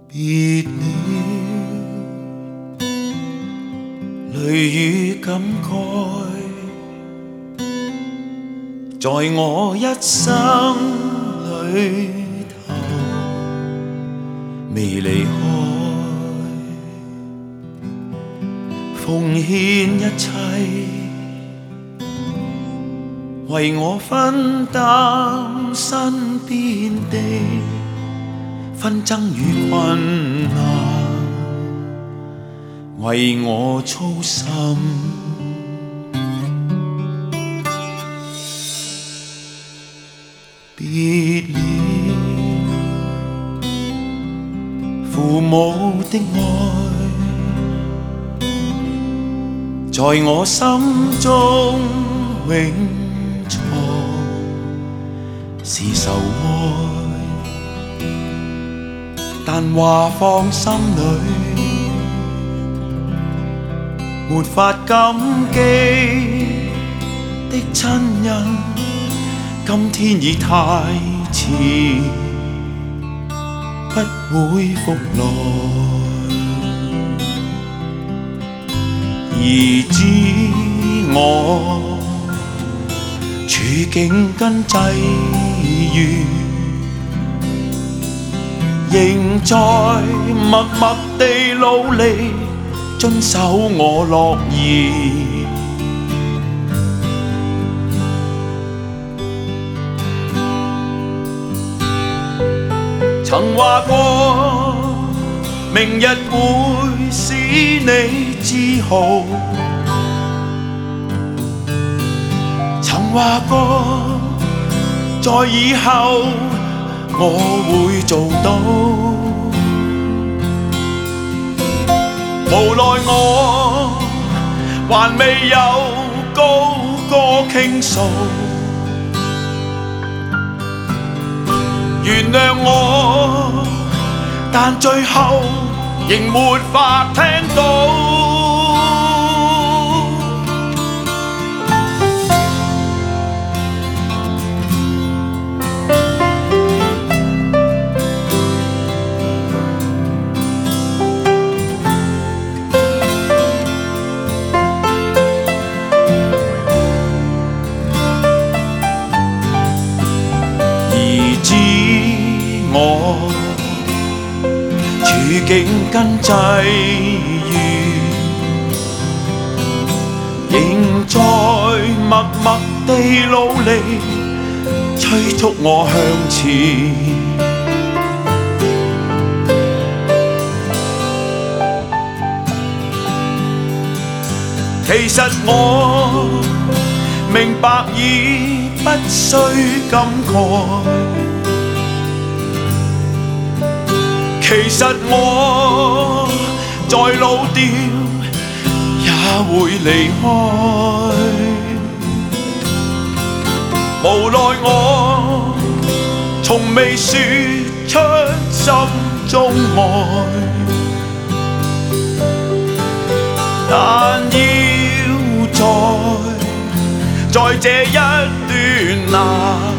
別了，淚與感慨，在我一生裏頭未離開，奉獻一切，為我分擔身邊的紛爭與困難，為我操心。別了，父母的愛，在我心中永藏，是愁愛。但話放心裏，沒法感激的親人，今天已太遲，不會復來。而知我處境跟際遇，仍在默默地努力遵守我諾言。曾話過，明日會使你自豪。曾話過，在以後我會做到，無奈我還未有高歌傾訴，原諒我，但最後仍沒法聽到。我處境跟際遇，仍在默默地努力催促我向前。其實我明白已不需感慨，其實我再老掉也會離開，無奈我從未說出心中愛，但要在這一段難